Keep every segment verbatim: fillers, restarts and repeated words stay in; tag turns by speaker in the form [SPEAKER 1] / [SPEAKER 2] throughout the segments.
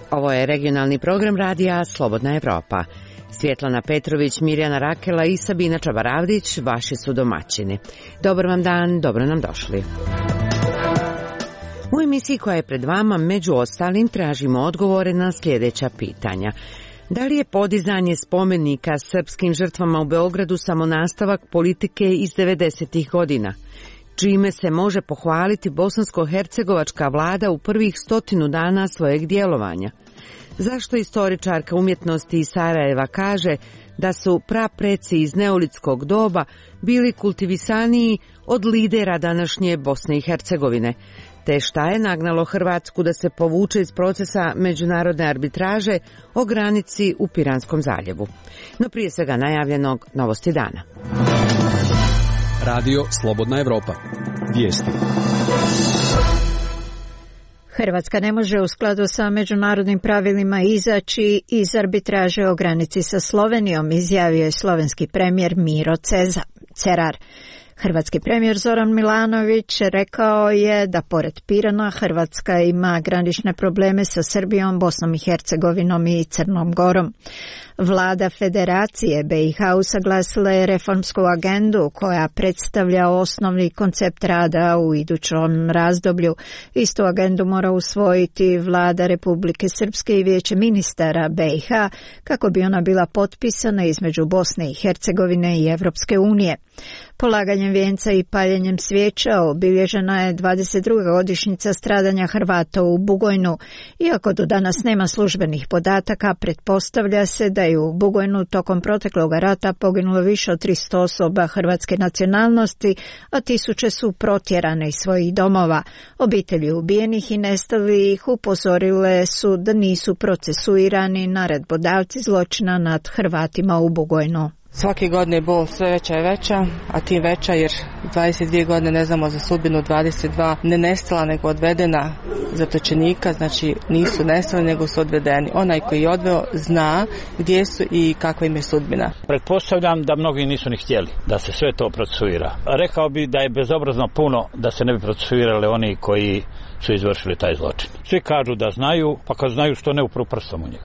[SPEAKER 1] Ovo je regionalni program radija Slobodna Evropa. Svjetlana Petrović, Mirjana Rakela i Sabina Čabaravdić vaši su domaćini. Dobar vam dan, dobro nam došli. U emisiji koja je pred vama, među ostalim, tražimo odgovore na sljedeća pitanja. Da li je podizanje spomenika srpskim žrtvama u Beogradu samo nastavak politike iz devedesetih godina? Čime se može pohvaliti bosansko-hercegovačka vlada u prvih stotinu dana svojeg djelovanja? Zašto istoričarka umjetnosti iz Sarajeva kaže da su prapreci iz neolitskog doba bili kultivisaniji od lidera današnje Bosne i Hercegovine? Te šta je nagnalo Hrvatsku da se povuče iz procesa međunarodne arbitraže o granici u Piranskom zaljevu? No prije svega najavljenog novosti dana.
[SPEAKER 2] Radio Slobodna Evropa. Vijesti.
[SPEAKER 3] Hrvatska ne može u skladu sa međunarodnim pravilima izaći iz arbitraže o granici sa Slovenijom, izjavio je slovenski premijer Miro Cerar. Hrvatski premijer Zoran Milanović rekao je da pored Pirana Hrvatska ima granične probleme sa Srbijom, Bosnom i Hercegovinom i Crnom Gorom. Vlada Federacije B i H usaglasila je reformsku agendu koja predstavlja osnovni koncept rada u idućem razdoblju. Istu agendu mora usvojiti Vlada Republike Srpske i Vijeće ministara B i H kako bi ona bila potpisana između Bosne i Hercegovine i Evropske unije. Polaganjem vijenca i paljenjem svijeća obilježena je dvadeset druga godišnjica stradanja Hrvata u Bugojnu. Iako do danas nema službenih podataka, pretpostavlja se da je u Bugojnu tokom proteklog rata poginulo više od tristo osoba hrvatske nacionalnosti, a tisuće su protjerane iz svojih domova. Obitelji ubijenih i nestalih upozorile su da nisu procesuirani naredbodavci zločina nad Hrvatima u Bugojnu.
[SPEAKER 4] Svake godine je bol sve veća i veća, a tim veća jer dvadeset dvije godine ne znamo za sudbinu dvadeset dva ne nestala nego odvedena zatočenika, znači nisu nestali nego su odvedeni. Onaj koji je odveo zna gdje su i kakva im je sudbina.
[SPEAKER 5] Pretpostavljam da mnogi nisu ni htjeli da se sve to procesuira. Rekao bi da je bezobrazno puno da se ne bi procesuirali oni koji su izvršili taj zločin. Svi kažu da znaju, pa kad znaju što ne upru prstom u njega.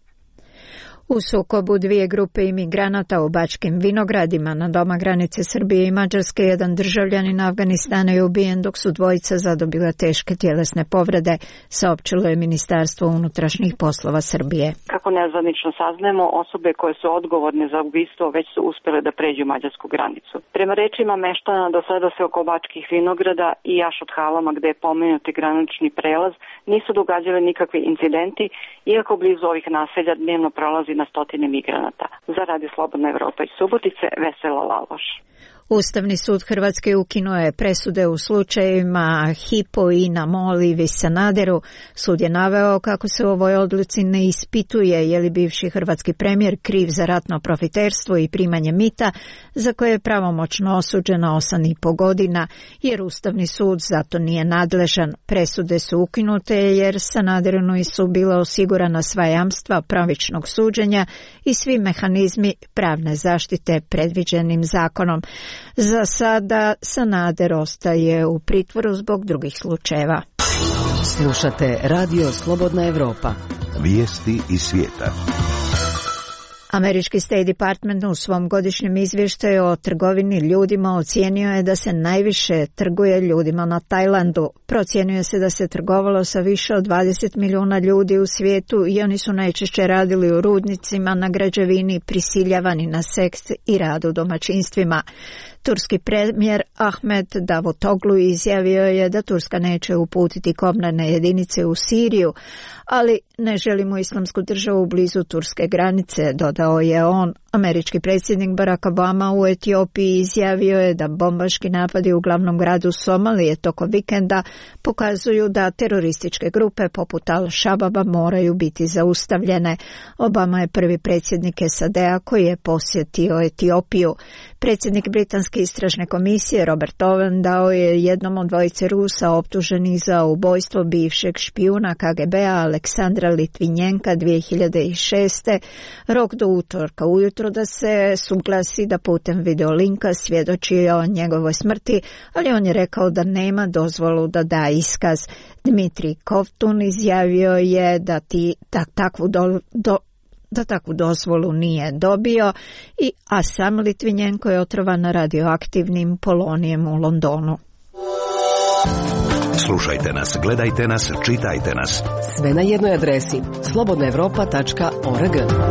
[SPEAKER 3] U sukobu dvije grupe imigranata u Bačkim Vinogradima na doma granice Srbije i Mađarske jedan državljanin Afganistana je ubijen dok su dvojica zadobila teške tjelesne povrede, saopćilo je Ministarstvo unutrašnjih poslova Srbije.
[SPEAKER 6] Kako nezvanično saznajemo, osobe koje su odgovorne za ubistvo već su uspjele da pređu mađarsku granicu. Prema rečima meštana, do sada se oko Bačkih Vinograda i Jašot Halama, gde je pomenuti granični prelaz, nisu događali nikakvi incidenti, iako blizu ovih naselja dnevno prolazi na stotine migranata. Za Radio Slobodna Evropa iz Subotice, Vesela Laloš.
[SPEAKER 3] Ustavni sud Hrvatske ukinuo je presude u slučajevima Hypo, Ina, Mol i Ivi Sanaderu. Sud je naveo kako se u ovoj odluci ne ispituje je li bivši hrvatski premijer kriv za ratno profiterstvo i primanje mita, za koje je pravomoćno osuđen na osam i po godina, jer Ustavni sud zato nije nadležan. Presude su ukinute jer Sanaderu su bila osigurana sva jamstva pravičnog suđenja i svi mehanizmi pravne zaštite predviđenim zakonom. Za sada Sanader ostaje u pritvoru zbog drugih slučajeva.
[SPEAKER 1] Slušate Radio Slobodna Evropa.
[SPEAKER 7] Vijesti iz svijeta.
[SPEAKER 3] Američki State Department u svom godišnjem izvještaju o trgovini ljudima ocijenio je da se najviše trguje ljudima na Tajlandu. Procjenjuje se da se trgovalo sa više od dvadeset milijuna ljudi u svijetu i oni su najčešće radili u rudnicima, na građevini, prisiljavani na seks i rad u domaćinstvima. Turski premijer Ahmed Davutoglu izjavio je da Turska neće uputiti kopnene jedinice u Siriju, ali ne želimo islamsku državu blizu turske granice, dodao je on. Američki predsjednik Barack Obama u Etiopiji izjavio je da bombaški napadi u glavnom gradu Somalije tokom vikenda pokazuju da terorističke grupe poput Al-Shababa moraju biti zaustavljene. Obama je prvi predsjednik S A D-a koji je posjetio Etiopiju. Predsjednik britanske istražne komisije Robert Owen dao je jednom od dvojice Rusa optuženih za ubojstvo bivšeg špijuna K G B-a Aleksandra Litvinjenka dvije hiljade šeste rok do utorka ujutro Aleksandru da se suglasi da putem videolinka svjedoči o njegovoj smrti, ali on je rekao da nema dozvolu da da iskaz. Dmitrij Kovtun izjavio je da, ti, da takvu do, do, da takvu dozvolu nije dobio, i, a sam Litvinjenko je otrovan radioaktivnim polonijem u Londonu.
[SPEAKER 7] Slušajte nas, gledajte nas, čitajte nas.
[SPEAKER 8] Sve na jednoj adresi slobodna evropa tačka org.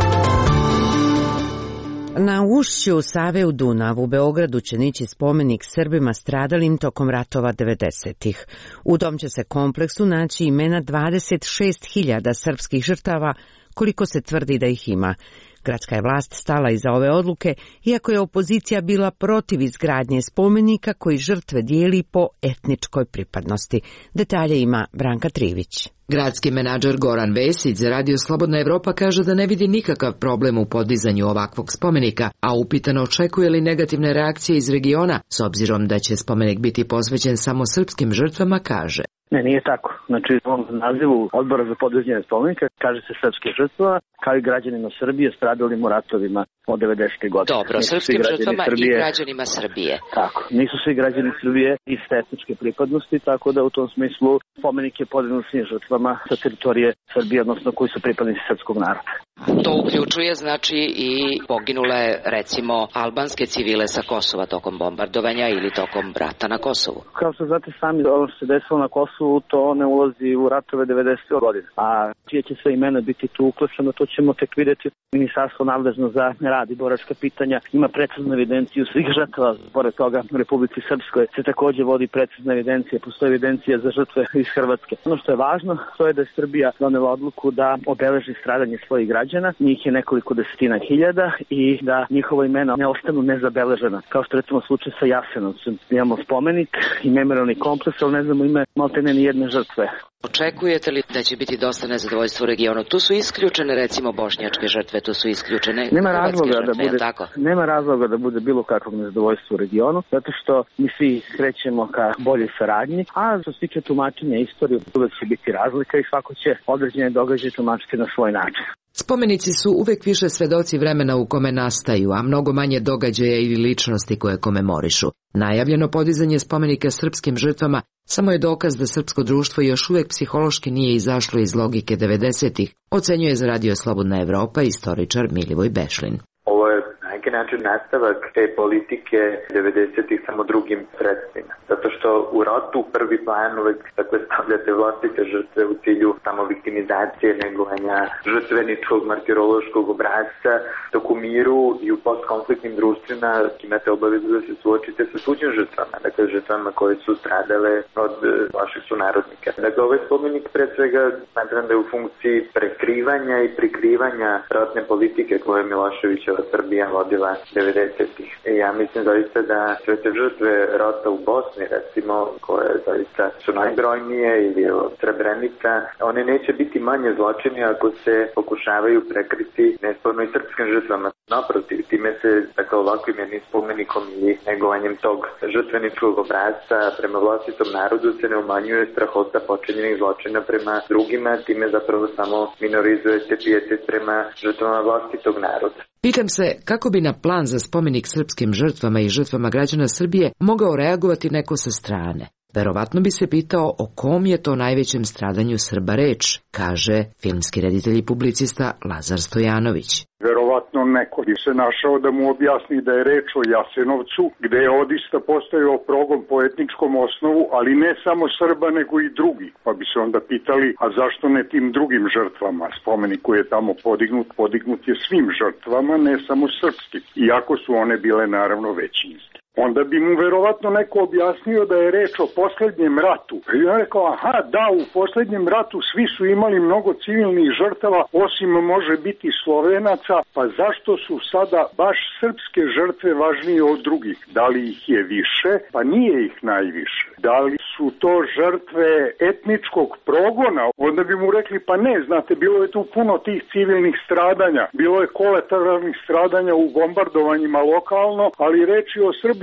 [SPEAKER 1] Na ušću Save u Dunav u Beogradu će nići spomenik Srbima stradalim tokom ratova devedesetih. U tom će se kompleksu naći imena dvadeset šest hiljada srpskih žrtava, koliko se tvrdi da ih ima. Gradska je vlast stala iza ove odluke, iako je opozicija bila protiv izgradnje spomenika koji žrtve dijeli po etničkoj pripadnosti. Detalje ima Branka Trivić.
[SPEAKER 9] Gradski menadžer Goran Vesić za Radio Slobodna Evropa kaže da ne vidi nikakav problem u podizanju ovakvog spomenika, a upitano očekuje li negativne reakcije iz regiona, s obzirom da će spomenik biti posvećen samo srpskim žrtvama, kaže.
[SPEAKER 10] Ne, nije tako. Znači, u ovom nazivu Odbora za podizanje spomenika kaže se srpske žrtva, kao i građanima Srbije stradalim u ratovima od devedesetih godina.
[SPEAKER 9] Dobro, srpskim žrtvama Srbije, i građanima Srbije.
[SPEAKER 10] Tako, nisu svi građani Srbije iz etničke pripadnosti, tako da u tom smislu spomenik je podignut svim žrtvama sa teritorije Srbije, odnosno koji su pripadnici srpskog naroda.
[SPEAKER 9] To uključuje, znači, i poginule, recimo, albanske civile sa Kosova tokom bombardovanja ili tokom rata na Kosovu.
[SPEAKER 10] Kao što znate sami, ono što se desilo na Kosovu, to ne ulazi u ratove devedesetih godina. A čije će sve imena biti tu uključeno, to ćemo tek vidjeti. Ministarstvo nadležno za rad i boračka pitanja ima preciznu evidenciju svih žrtava. Pored toga, u Republici Srpskoj se također vodi precizna evidencija, postoji evidencija za žrtve iz Hrvatske. Ono što je važno, to je da je Srbija donela odluku da obeleži stradanje svojih građana, njih je nekoliko desetina hiljada, i da njihova imena ne ostanu nezabeležena, kao što recimo slučaj sa Jasenovcem. Imamo spomenik i memorijalni kompleks, ali ne znamo ime maltene ni jedne žrtve.
[SPEAKER 9] Očekujete li da će biti dosta nezadovoljstva u regionu? Tu su isključene, recimo, bošnjačke žrtve, tu su isključene
[SPEAKER 10] nema
[SPEAKER 9] hrvatske
[SPEAKER 10] razloga
[SPEAKER 9] žrtve,
[SPEAKER 10] da bude,
[SPEAKER 9] tako?
[SPEAKER 10] Nema razloga da bude bilo kakvog nezadovoljstva u regionu, zato što mi svi krećemo ka boljoj saradnji, a što se tiče tumačenja istorije, uvek će biti razlika i svako će određene događaje tumačiti na svoj način.
[SPEAKER 9] Spomenici su uvek više svedoci vremena u kome nastaju, a mnogo manje događaja ili ličnosti koje komemorišu. Najavljeno podizanje spomenika srpskim žrtvama samo je dokaz da srpsko društvo još uvek psihološki nije izašlo iz logike devedesetih, ocenjuje za Radio Slobodna Evropa istoričar Milivoj Bešlin.
[SPEAKER 11] Ovo je na neki način nastavak te politike devedesetih samo drugim sredstvima. Zato što u ratu prvi plan uvek dakle, stavljate vlastite žrtve u cilju samo viktimizacije, negovanja žrtveničkog, martirološkog obrazca, dok u miru i u postkonfliktnim društvima imate obavezu da se suočite sa tuđim žrtvama, dakle žrtvama koje su stradale od vaših sunarodnika. Dakle, ovaj spomenik pre svega smatram da je u funkciji prekrivanja i prikrivanja ratne politike koje je Miloševićeva Srbija vodila devedesetih. I ja mislim zaista da sve te žrtve rata u Bosni, recimo, koje zaista su najbrojnije, ili od Srebrenica, one neće biti manje zločini ako se pokušavaju prekriti nesporno i srpskim žrtvama. Naprotiv, time se, dakle, ovakvim jednim spomenikom i negovanjem tog žrtveničkog obrazca prema vlastitom narodu se ne umanjuje strahota počinjenih zločina prema drugima, time zapravo samo minorizujete pijetet prema žrtvama vlastitog naroda.
[SPEAKER 9] Pitam se kako bi na plan za spomenik srpskim žrtvama i žrtvama građana Srbije mogao reagovati neko sa strane. Verovatno bi se pitao o kom je to najvećem stradanju Srba reč, kaže filmski reditelj i publicista Lazar Stojanović.
[SPEAKER 12] Verovatno neko bi se našao da mu objasni da je reč o Jasenovcu, gde je odista postojao progon po etničkom osnovu, ali ne samo Srba nego i drugi. Pa bi se onda pitali, a zašto ne tim drugim žrtvama? Spomenik koji je tamo podignut, podignut je svim žrtvama, ne samo srpskim, iako su one bile naravno većinske. Onda bi mu verovatno neko objasnio da je reč o poslednjem ratu. I on rekao, aha, da, u poslednjem ratu svi su imali mnogo civilnih žrtava, osim može biti Slovenaca, pa zašto su sada baš srpske žrtve važnije od drugih? Da li ih je više? Pa nije ih najviše. Da li su to žrtve etničkog progona? Onda bi mu rekli, pa ne, znate, bilo je tu puno tih civilnih stradanja, bilo je kolateralnih stradanja u bombardovanjima lokalno, ali reč je o Srbiji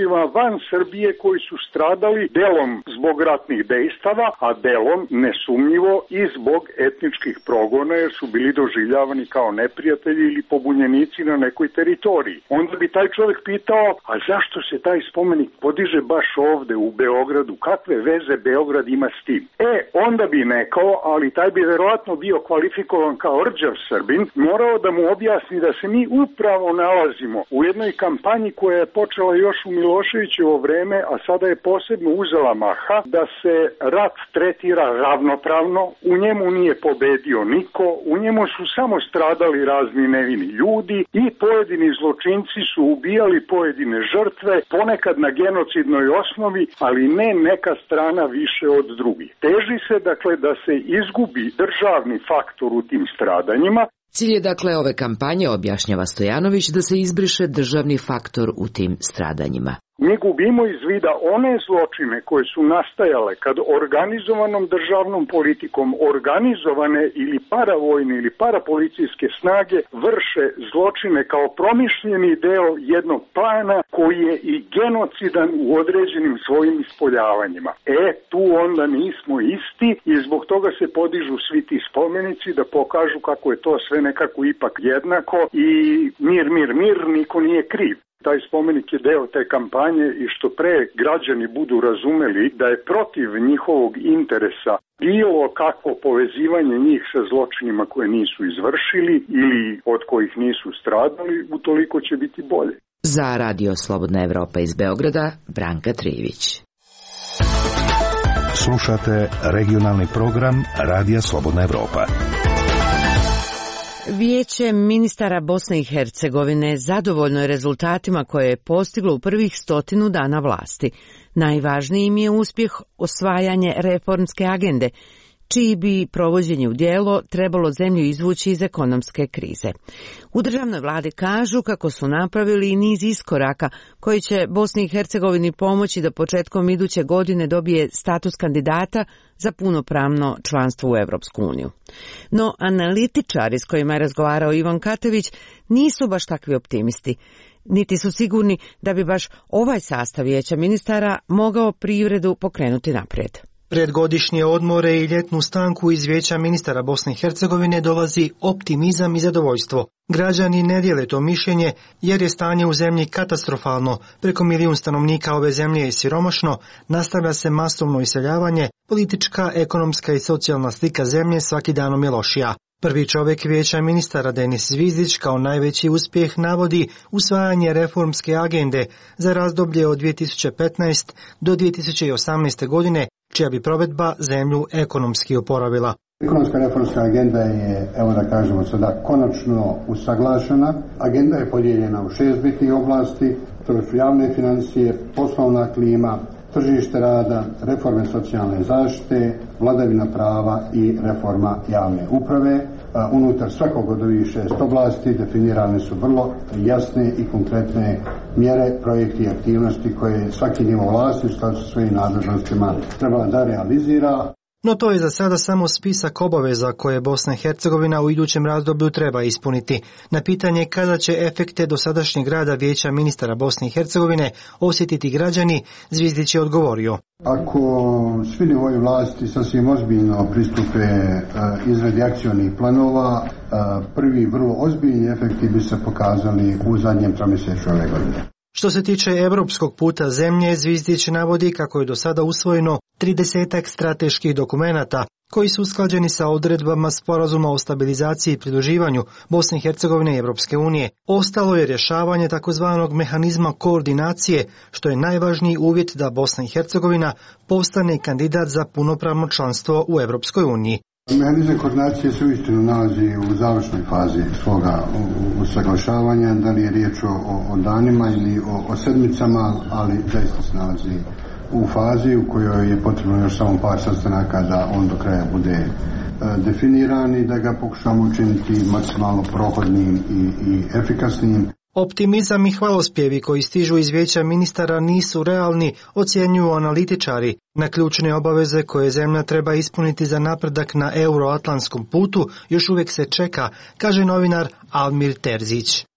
[SPEAKER 12] Srbima van Srbije koji su stradali delom zbog ratnih dejstava, a delom nesumnjivo i zbog etničkih progona jer su bili doživljavani kao neprijatelji ili pobunjenici na nekoj teritoriji. Onda bi taj čovjek pitao, a zašto se taj spomenik podiže baš ovde u Beogradu? Kakve veze Beograd ima s tim? E, onda bi nekao, ali taj bi verovatno bio kvalifikovan kao rđav Srbin, morao da mu objasni da se mi upravo nalazimo u jednoj kampanji koja je počela još u Miloševićevo vreme, a sada je posebno uzela maha, da se rat tretira ravnopravno, u njemu nije pobedio niko, u njemu su samo stradali razni nevini ljudi i pojedini zločinci su ubijali pojedine žrtve, ponekad na genocidnoj osnovi, ali ne neka strana više od drugih. Teži se dakle da se izgubi državni faktor u tim stradanjima.
[SPEAKER 9] Cilj je dakle ove kampanje, objašnjava Stojanović, da se izbriše državni faktor u tim stradanjima.
[SPEAKER 12] Mi gubimo iz vida one zločine koje su nastajale kad organizovanom državnom politikom organizovane ili paravojne ili parapolicijske snage vrše zločine kao promišljeni deo jednog plana koji je i genocidan u određenim svojim ispoljavanjima. E, tu onda nismo isti i zbog toga se podižu svi ti spomenici da pokažu kako je to sve nekako ipak jednako i mir, mir, mir, niko nije kriv. Taj spomenik je deo te kampanje i što pre građani budu razumeli da je protiv njihovog interesa bilo kakvo povezivanje njih sa zločinima koje nisu izvršili ili od kojih nisu stradali, utoliko će biti bolje.
[SPEAKER 9] Za Radio Slobodna Evropa iz Beograda, Branka Trijević.
[SPEAKER 7] Slušate regionalni program Radija Slobodna Evropa.
[SPEAKER 1] Vijeće ministara Bosne i Hercegovine zadovoljno je rezultatima koje je postiglo u prvih stotinu dana vlasti. Najvažniji im je uspjeh osvajanje reformske agende, čiji bi provođenje u djelo trebalo zemlju izvući iz ekonomske krize. U državnoj vladi kažu kako su napravili i niz iskoraka koji će Bosni i Hercegovini pomoći da početkom iduće godine dobije status kandidata za punopravno članstvo u Europsku uniju. No, analitičari s kojima je razgovarao Ivan Katević nisu baš takvi optimisti. Niti su sigurni da bi baš ovaj sastav vijeća ministara mogao privredu pokrenuti naprijed.
[SPEAKER 13] Pred godišnje odmore i ljetnu stanku iz Vijeća ministara Bosne i Hercegovine dolazi optimizam i zadovoljstvo. Građani ne dijele to mišljenje jer je stanje u zemlji katastrofalno. Preko milijun stanovnika ove zemlje je siromašno, nastavlja se masovno iseljavanje, politička, ekonomska i socijalna slika zemlje svaki danom je lošija. Prvi čovjek Vijeća ministara Denis Zvizdić kao najveći uspjeh navodi usvajanje reformske agende za razdoblje od dvije tisuće petnaeste do dvije tisuće osamnaeste godine, čija bi provedba zemlju ekonomski oporavila.
[SPEAKER 14] Ekonomska reformska agenda je, evo da kažemo sada, konačno usaglašena. Agenda je podijeljena u šest bitnih oblasti, to su javne financije, poslovna klima, tržište rada, reforme socijalne zaštite, vladavina prava i reforma javne uprave. Unutar svakog od ovih šest oblasti definirane su vrlo jasne i konkretne mjere, projekti i aktivnosti koje svaki nivo vlasti u skladu sa svojim nadležnostima trebala da realizira.
[SPEAKER 13] No to je za sada samo spisak obaveza koje Bosna i Hercegovina u idućem razdoblju treba ispuniti. Na pitanje kada će efekte dosadašnjeg rada Vijeća ministara Bosne i Hercegovine osjetiti građani, Zvizdić je odgovorio.
[SPEAKER 14] Ako svi nivoji vlasti sasvim ozbiljno pristupe izradi akcionih planova, prvi vrlo ozbiljni efekti bi se pokazali u zadnjem tromjesečju ove godine.
[SPEAKER 13] Što se tiče europskog puta zemlje, Zvizdić navodi kako je do sada usvojeno tridesetak strateških dokumenata koji su usklađeni sa odredbama Sporazuma o stabilizaciji i pridruživanju Bosne i Hercegovine i Europske unije. Ostalo je rješavanje takozvanog mehanizma koordinacije, što je najvažniji uvjet da Bosna i Hercegovina postane kandidat za punopravno članstvo u Europskoj uniji.
[SPEAKER 14] Mehanizam koordinacije se uistinu nalazi u završnoj fazi svoga usaglašavanja, da li je riječ o, o danima ili o, o sedmicama, ali zaista se nalazi u fazi u kojoj je potrebno još samo par sastanaka da on do kraja bude e, definiran i da ga pokušamo učiniti maksimalno prohodnim i, i efikasnim.
[SPEAKER 13] Optimizam i hvalospjevi koji stižu iz Vijeća ministara nisu realni, ocjenjuju analitičari. Na ključne obaveze koje zemlja treba ispuniti za napredak na euroatlantskom putu još uvijek se čeka, kaže novinar Almir Terzić.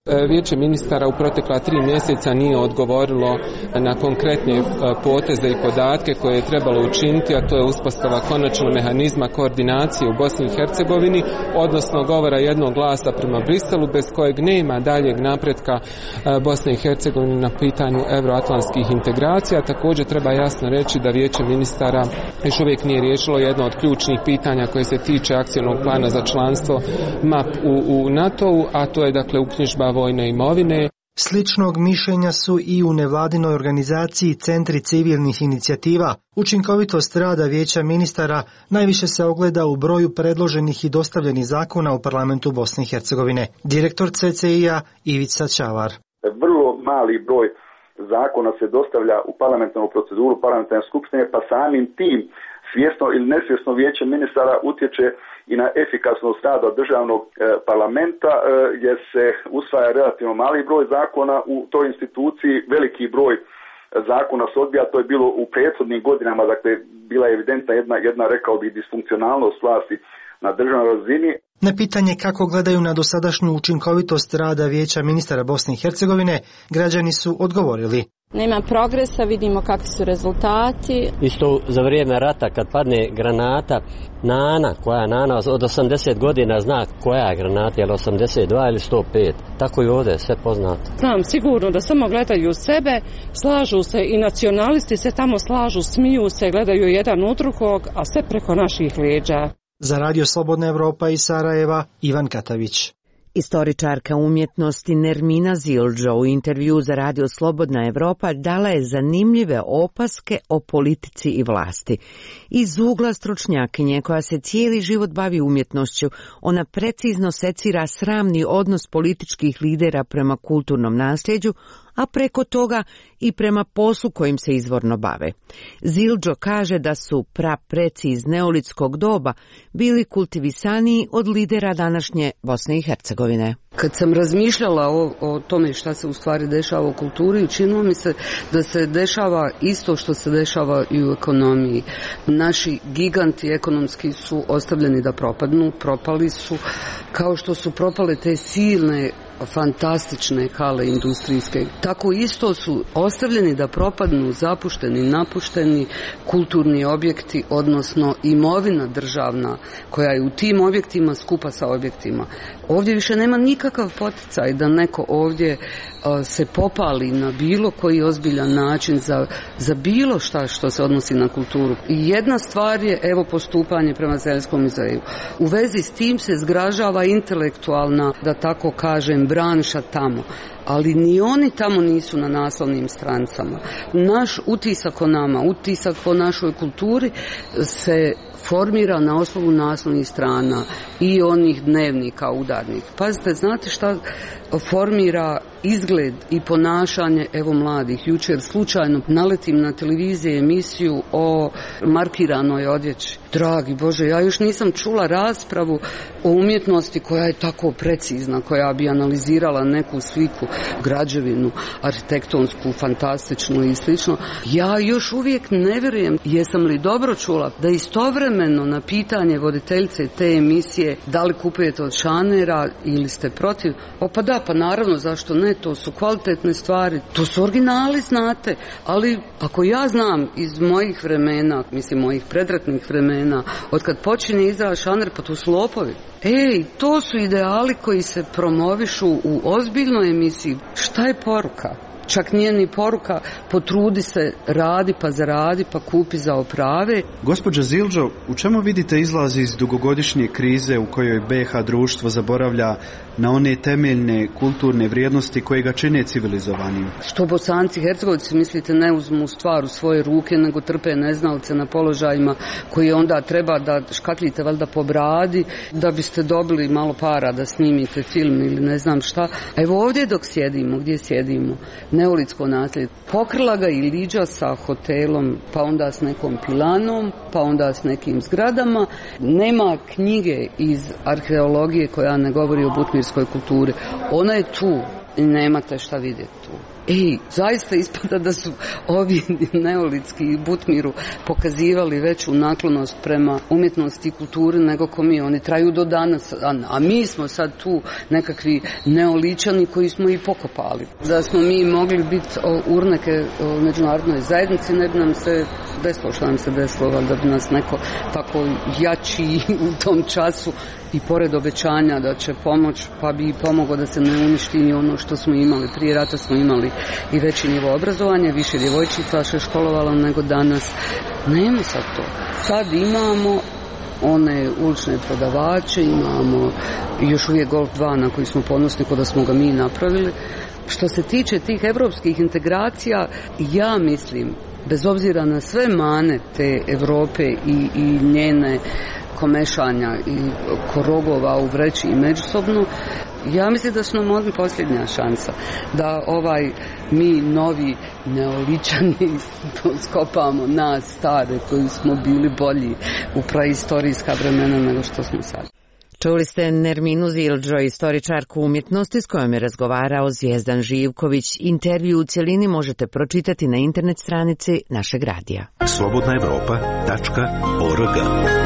[SPEAKER 15] Vijeće ministara u protekla tri mjeseca nije odgovorilo na konkretne poteze i podatke koje je trebalo učiniti, a to je uspostava konačnog mehanizma koordinacije u Bosni i Hercegovini, odnosno govora jednog glasa prema Briselu, bez kojeg nema daljeg napretka Bosne i Hercegovine na pitanju euroatlantskih integracija. Također treba jasno reći da Vijeće ministara još uvijek nije riješilo jedno od ključnih pitanja koje se tiče akcionog plana za članstvo M A P u, u NATO-u, a to je dakle uknjižba vojne imovine.
[SPEAKER 13] Sličnog mišljenja su i u nevladinoj organizaciji Centri civilnih inicijativa. Učinkovitost rada Vijeća ministara najviše se ogleda u broju predloženih i dostavljenih zakona u parlamentu Bosne i Hercegovine. Direktor C C I-a Ivica Čavar.
[SPEAKER 16] Vrlo mali broj zakona se dostavlja u parlamentarnu proceduru parlamentarne skupštine, pa samim tim svjesno ili nesvjesno Vijeće ministara utječe i na efikasnost rada državnog e, parlamenta, e, jer se usvaja relativno mali broj zakona u toj instituciji, veliki broj zakona se odbija. To je bilo u prethodnim godinama, dakle bila je evidentna jedna, jedna rekao bih disfunkcionalnost vlasti na državnoj razini.
[SPEAKER 13] Na pitanje kako gledaju na dosadašnju učinkovitost rada Vijeća ministara Bosne i Hercegovine, građani su odgovorili.
[SPEAKER 17] Nema progresa, vidimo kakvi su rezultati.
[SPEAKER 18] Isto za vrijeme rata kad padne granata, Nana, koja Nana od osamdeset godina zna koja je granata, je li osamdeset dva ili sto pet. Tako i ovdje, sve poznato.
[SPEAKER 19] Znam sigurno da samo gledaju sebe, slažu se i nacionalisti se tamo slažu, smiju se, gledaju jedan u drugog, a sve preko naših leđa.
[SPEAKER 13] Za Radio Slobodna Evropa iz Sarajeva, Ivan Katavić.
[SPEAKER 1] Istoričarka umjetnosti Nermina Zildžo u intervju za Radio Slobodna Evropa dala je zanimljive opaske o politici i vlasti. Iz ugla stručnjakinje koja se cijeli život bavi umjetnošću, ona precizno secira sramni odnos političkih lidera prema kulturnom nasljeđu, a preko toga i prema poslu kojim se izvorno bave. Zildžo kaže da su prapreci iz neolitskog doba bili kultivisaniji od lidera današnje Bosne i Hercegovine.
[SPEAKER 20] Kad sam razmišljala o, o tome šta se u stvari dešava u kulturi, učinilo mi se da se dešava isto što se dešava i u ekonomiji. Naši giganti ekonomski su ostavljeni da propadnu, propali su, kao što su propale te silne fantastične hale industrijske. Tako isto su ostavljeni da propadnu zapušteni, napušteni kulturni objekti, odnosno imovina državna koja je u tim objektima skupa sa objektima. Ovdje više nema nikakav poticaj da neko ovdje uh, se popali na bilo koji ozbiljan način za, za bilo šta što se odnosi na kulturu. I jedna stvar je, evo, postupanje prema Zeljskom muzeju. U vezi s tim se zgražava intelektualna, da tako kažem, branša tamo. Ali ni oni tamo nisu na naslovnim strancama. Naš utisak o nama, utisak o našoj kulturi se formira na osnovu naslovnih strana i onih dnevnika udarnih. Pazite, znate šta formira izgled i ponašanje evo mladih? Jučer slučajno naletim na televiziji emisiju o markiranoj odjeći. Dragi Bože, ja još nisam čula raspravu o umjetnosti koja je tako precizna, koja bi analizirala neku sliku, građevinu, arhitektonsku, fantastičnu i slično. Ja još uvijek ne vjerujem, jesam li dobro čula, da istovremeno na pitanje voditeljice te emisije da li kupujete od šanera ili ste protiv, o pa da, pa naravno, zašto ne, to su kvalitetne stvari, to su originali, znate, ali ako ja znam iz mojih vremena, mislim mojih predratnih vremena, od kad počinje izraz šaner, pa to su lopovi. Ej, to su ideali koji se promovišu u ozbiljnoj emisiji. Šta je poruka? Čak nije ni poruka potrudi se, radi pa zaradi pa kupi za oprave.
[SPEAKER 21] Gospođa Zildžo, u čemu vidite izlaz iz dugogodišnje krize u kojoj B iH društvo zaboravlja na one temeljne kulturne vrijednosti koje ga čine civilizovanim?
[SPEAKER 20] Što Bosanci i Hercegovci, mislite, ne uzmu stvar u svoje ruke, nego trpe neznalce na položajima koji onda treba da škatljite valjda po bradi da biste dobili malo para da snimite film ili ne znam šta. A evo ovdje dok sjedimo, gdje sjedimo, neolitsko nasljeđe. Pokrila ga i liđa sa hotelom, pa onda s nekom pilanom, pa onda s nekim zgradama. Nema knjige iz arheologije koja ne govori o butmirskoj kulturi. Ona je tu i nemate šta vidjeti tu. Ej, zaista ispada da su ovi neolitski i Butmiru pokazivali veću naklonost prema umjetnosti i kulturi nego ko mi. Oni traju do danas, a mi smo sad tu nekakvi neoličani koji smo i pokopali. Da smo mi mogli biti urneke međunarodnoj zajednici, ne bi nam se desilo što nam se desilo, da bi nas neko tako jači u tom času i pored obećanja da će pomoć, pa bi pomogao da se ne uništi ni ono što smo imali. Prije rata smo imali i veći nivo obrazovanja, više djevojčica se školovalo nego danas. Nema sad to. Sad imamo one ulične prodavače, imamo još uvijek Golf dva na koji smo ponosni kod da smo ga mi napravili. Što se tiče tih evropskih integracija, ja mislim, bez obzira na sve mane te Evrope i, i njene komešanja i korogova u vreći i međusobno, ja mislim da su nam ovdje posljednja šansa da ovaj mi novi neoličani skopamo nas stare koji smo bili bolji u praistorijska vremena nego što smo sad.
[SPEAKER 1] Čuli ste Nerminu Zildžo, istoričarku umjetnosti s kojom je razgovarao Zvijezdan Živković. Intervju u cjelini možete pročitati na internet stranici našeg radija.
[SPEAKER 7] slobodna evropa tačka org.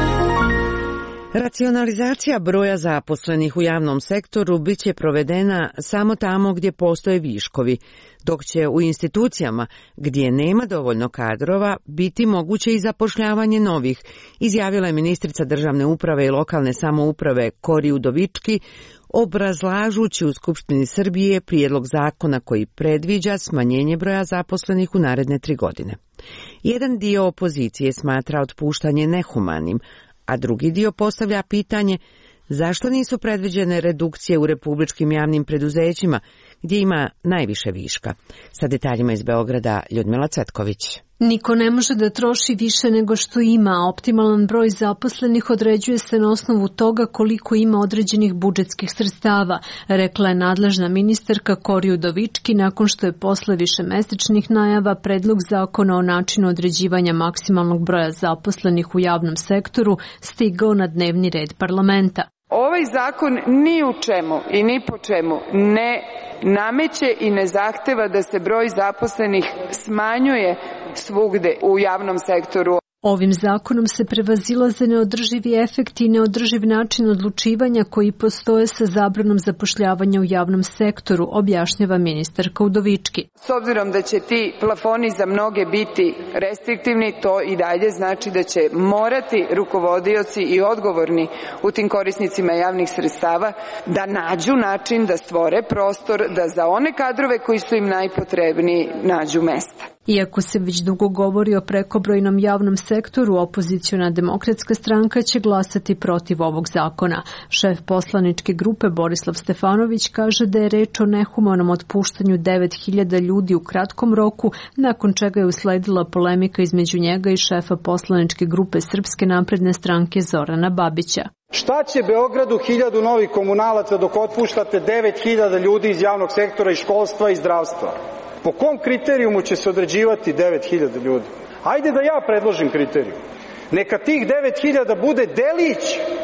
[SPEAKER 1] Racionalizacija broja zaposlenih u javnom sektoru bit će provedena samo tamo gdje postoje viškovi, dok će u institucijama gdje nema dovoljno kadrova biti moguće i zapošljavanje novih, izjavila je ministrica državne uprave i lokalne samouprave Kori Udovički, obrazlažući u Skupštini Srbije prijedlog zakona koji predviđa smanjenje broja zaposlenih u naredne tri godine. Jedan dio opozicije smatra otpuštanje nehumanim, a drugi dio postavlja pitanje zašto nisu predviđene redukcije u republičkim javnim preduzećima gdje ima najviše viška. Sa detaljima iz Beograda Ljudmila Cvetković.
[SPEAKER 2] Niko ne može da troši više nego što ima, a optimalan broj zaposlenih određuje se na osnovu toga koliko ima određenih budžetskih sredstava, rekla je nadležna ministarka Kori Udovički nakon što je posle višemesečnih najava predlog zakona o načinu određivanja maksimalnog broja zaposlenih u javnom sektoru stigao na dnevni red parlamenta.
[SPEAKER 22] Ovaj zakon ni u čemu i ni po čemu ne nameće i ne zahteva da se broj zaposlenih smanjuje svugde u javnom sektoru.
[SPEAKER 2] Ovim zakonom se prevazilaze neodrživi efekti i neodrživ način odlučivanja koji postoje sa zabranom zapošljavanja u javnom sektoru, objašnjava ministarka Udovički.
[SPEAKER 22] S obzirom da će ti plafoni za mnoge biti restriktivni, to i dalje znači da će morati rukovodioci i odgovorni u tim korisnicima javnih sredstava da nađu način da stvore prostor da za one kadrove koji su im najpotrebniji nađu mesta.
[SPEAKER 2] Iako se već dugo govori o prekobrojnom javnom sektoru, opoziciona demokratska stranka će glasati protiv ovog zakona. Šef poslaničke grupe Borislav Stefanović kaže da je reč o nehumanom otpuštanju devet hiljada ljudi u kratkom roku, nakon čega je usledila polemika između njega i šefa poslaničke grupe Srpske napredne stranke Zorana Babića.
[SPEAKER 23] Šta će Beogradu hiljadu novih komunalaca dok otpuštate devet hiljada ljudi iz javnog sektora i školstva i zdravstva? Po kom kriterijumu će se određivati devet hiljada ljudi? Ajde da ja predložim kriterijum. Neka tih devet hiljada bude delić,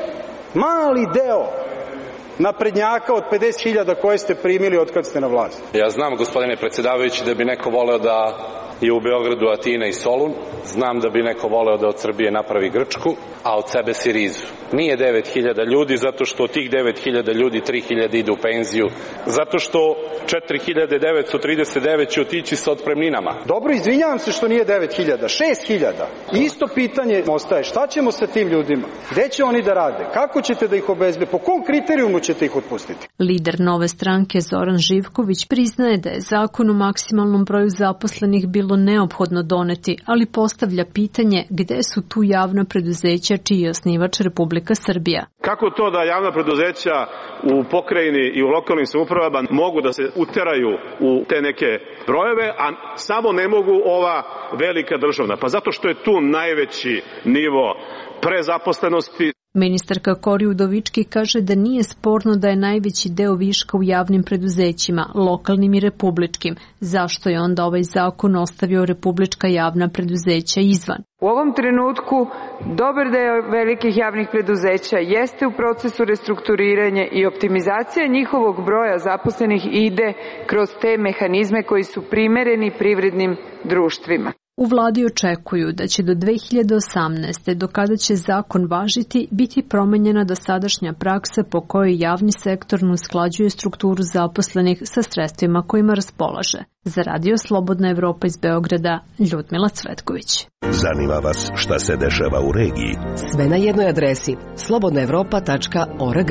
[SPEAKER 23] mali deo naprednjaka od pedeset hiljada koje ste primili od kad ste na vlasti.
[SPEAKER 24] Ja znam, gospodine predsjedavajući, da bi neko voleo da je u Beogradu Atina i Solun. Znam da bi neko voleo da od Srbije napravi Grčku, a od sebe Sirizu. Nije devet hiljada ljudi, zato što od tih devet hiljada ljudi tri hiljade ide u penziju. Zato što četiri hiljade devetsto trideset devet će otići sa otpremninama.
[SPEAKER 23] Dobro, izvinjavam se što nije devet hiljada, šest hiljada. Isto pitanje ostaje, šta ćemo sa tim ljudima? Gde će oni da rade? Kako ćete da ih obezbedite? Po kom kriterijumu ćete ih otpustiti?
[SPEAKER 2] Lider Nove stranke Zoran Živković priznaje da je zakon o maksimalnom broju zaposlenih bilo neophodno doneti, ali postavlja pitanje gde su tu javna preduzeća čiji je osnivač Republika Srbija.
[SPEAKER 25] Kako to da javna preduzeća u pokrajini i u lokalnim samoupravama mogu da se uteraju u te neke brojeve, a samo ne mogu ova velika državna? Pa zato što je tu najveći nivo prezaposlenosti.
[SPEAKER 2] Ministarka Kori Udovički kaže da nije sporno da je najveći deo viška u javnim preduzećima, lokalnim i republičkim. Zašto je onda ovaj zakon ostavio republička javna preduzeća izvan?
[SPEAKER 22] U ovom trenutku dobar deo velikih javnih preduzeća jeste u procesu restrukturiranja i optimizacija njihovog broja zaposlenih ide kroz te mehanizme koji su primereni privrednim društvima.
[SPEAKER 2] U vladi očekuju da će do dve hiljade osamnaeste. do kada će zakon važiti, biti promenjena dosadašnja praksa po kojoj javni sektor ne usklađuje strukturu zaposlenih sa sredstvima kojima raspolaže. Za Radio Slobodna Evropa iz Beograda, Ljudmila Cvetković.
[SPEAKER 7] Zanima vas šta se dešava u regiji?
[SPEAKER 3] Sve na jednoj adresi slobodna evropa tačka org.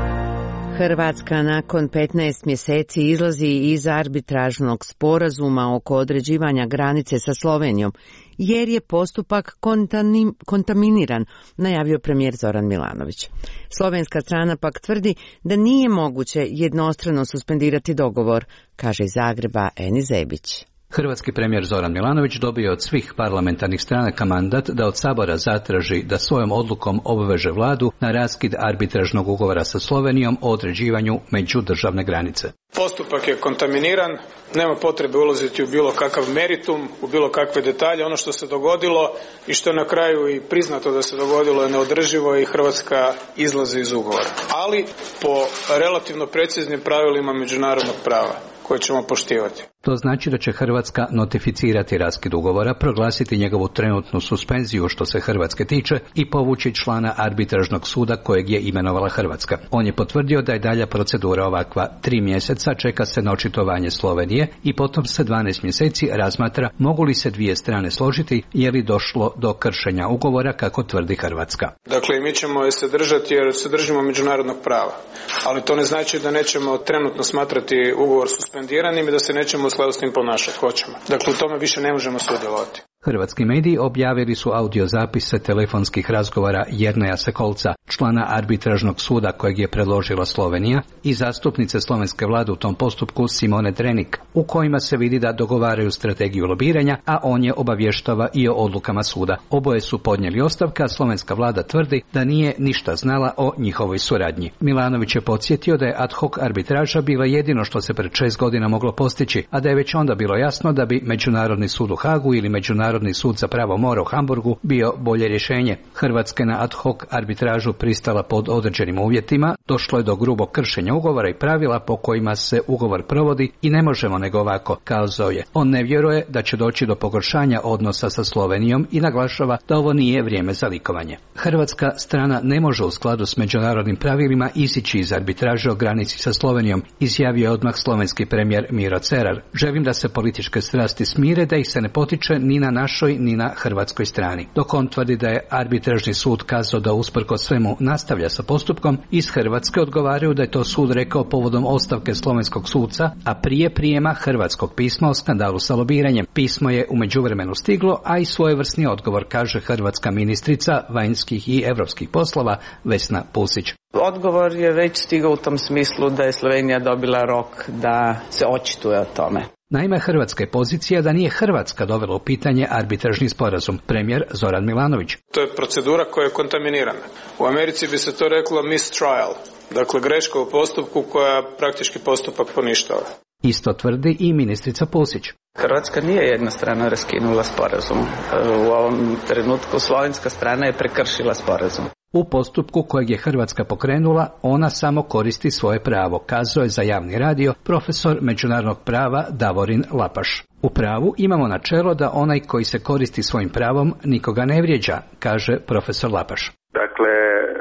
[SPEAKER 1] Hrvatska nakon petnaest mjeseci izlazi iz arbitražnog sporazuma oko određivanja granice sa Slovenijom, jer je postupak kontanim, kontaminiran, najavio premijer Zoran Milanović. Slovenska strana pak tvrdi da nije moguće jednostrano suspendirati dogovor, kaže iz Zagreba Eni Zebić.
[SPEAKER 4] Hrvatski premijer Zoran Milanović dobio je od svih parlamentarnih stranaka mandat da od Sabora zatraži da svojom odlukom obveže vladu na raskid arbitražnog ugovora sa Slovenijom o određivanju međudržavne granice.
[SPEAKER 5] Postupak je kontaminiran, nema potrebe ulaziti u bilo kakav meritum, u bilo kakve detalje. Ono što se dogodilo i što je na kraju i priznato da se dogodilo je neodrživo i Hrvatska izlazi iz ugovora. Ali po relativno preciznim pravilima međunarodnog prava koje ćemo poštivati.
[SPEAKER 4] To znači da će Hrvatska notificirati raskid ugovora, proglasiti njegovu trenutnu suspenziju što se Hrvatske tiče i povući člana arbitražnog suda kojeg je imenovala Hrvatska. On je potvrdio da je dalja procedura ovakva. Tri mjeseca čeka se na očitovanje Slovenije i potom se dvanaest mjeseci razmatra mogu li se dvije strane složiti je li došlo do kršenja ugovora kako tvrdi Hrvatska.
[SPEAKER 5] Dakle, mi ćemo je se držati jer se držimo međunarodnog prava, ali to ne znači da nećemo trenutno smatrati ugovor suspendiranim i da se nećemo u skladu s tim ponašati. Hoćemo. Dakle, u tome više ne možemo sudjelovati.
[SPEAKER 4] Hrvatski mediji objavili su audio zapise telefonskih razgovora Jerneja Sekolca, člana arbitražnog suda kojeg je predložila Slovenija, i zastupnice slovenske vlade u tom postupku Simone Drenik, u kojima se vidi da dogovaraju strategiju lobiranja, a on je obavještava i o odlukama suda. Oboje su podnijeli ostavka, a slovenska vlada tvrdi da nije ništa znala o njihovoj suradnji. Milanović je podsjetio da je ad hoc arbitraža bila jedino što se pred šest godina moglo postići, a da je već onda bilo jasno da bi Međunarodni sud u Hagu ili Međunarodni Međunarodni sud za pravo mora u Hamburgu bio bolje rješenje. Hrvatska na ad hoc arbitražu pristala pod određenim uvjetima, došlo je do grubog kršenja ugovora i pravila po kojima se ugovor provodi i ne možemo nego ovako, kazao je. On ne vjeruje da će doći do pogoršanja odnosa sa Slovenijom i naglašava da ovo nije vrijeme za likovanje. Hrvatska strana ne može u skladu s međunarodnim pravilima izići iz arbitraže o granici sa Slovenijom, izjavio je odmah slovenski premijer Miro Cerar. Želim da se političke strasti smire, da ih se ne potiče ni na našoj ni na hrvatskoj strani. Dok on tvrdi da je arbitražni sud kazao da usprkos svemu nastavlja sa postupkom, iz Hrvatske odgovaraju da je to sud rekao povodom ostavke slovenskog suca, a prije prijema hrvatskog pisma o skandalu sa lobiranjem. Pismo je u međuvremenu stiglo, a i svojevrsni odgovor, kaže hrvatska ministrica vanjskih i europskih poslova Vesna Pusić.
[SPEAKER 6] Odgovor je već stigao u tom smislu da je Slovenija dobila rok da se očituje o tome.
[SPEAKER 4] Naime, hrvatska je pozicija da nije Hrvatska dovela u pitanje arbitražni sporazum. Premijer Zoran Milanović.
[SPEAKER 5] To je procedura koja je kontaminirana. U Americi bi se to reklo mistrial, dakle greška u postupku koja praktički postupak poništava.
[SPEAKER 4] Isto tvrdi i ministrica Pusić.
[SPEAKER 6] Hrvatska nije jednostrano raskinula sporazum. U ovom trenutku slovenska strana je prekršila sporazum.
[SPEAKER 4] U postupku kojeg je Hrvatska pokrenula, ona samo koristi svoje pravo, kazao je za javni radio profesor međunarodnog prava Davorin Lapaš. U pravu imamo načelo da onaj koji se koristi svojim pravom nikoga ne vrijeđa, kaže profesor Lapaš.
[SPEAKER 8] Dakle,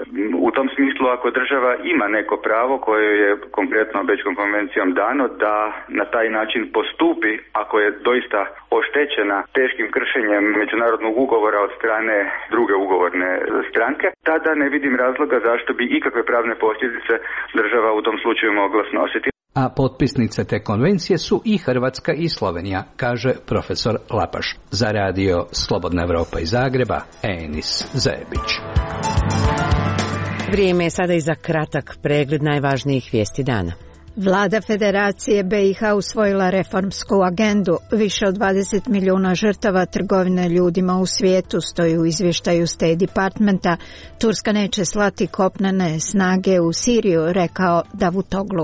[SPEAKER 8] u tom smislu ako država ima neko pravo koje je konkretno Bečkom konvencijom dano da na taj način postupi ako je doista oštećena teškim kršenjem međunarodnog ugovora od strane druge ugovorne stranke, tada ne vidim razloga zašto bi ikakve pravne posljedice država u tom slučaju mogla snositi.
[SPEAKER 4] A potpisnice te konvencije su i Hrvatska i Slovenija, kaže profesor Lapaš. Za radio Slobodna Evropa iz Zagreba, Enis Zebić.
[SPEAKER 1] Vrijeme je sada i za kratak pregled najvažnijih vijesti dana.
[SPEAKER 9] Vlada Federacije B i H usvojila reformsku agendu. Više od dvadeset miliona žrtava trgovine ljudima u svijetu stoji u izvještaju State Departmenta. Turska neće slati kopnene snage u Siriju, rekao Davutoglu.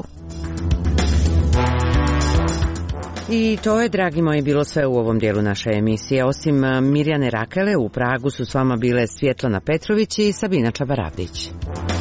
[SPEAKER 1] I to je, dragi moji, bilo sve u ovom dijelu naše emisije. Osim Mirjane Rakele, u Pragu su s vama bile Svjetlana Petrović i Sabina Čabaravdić.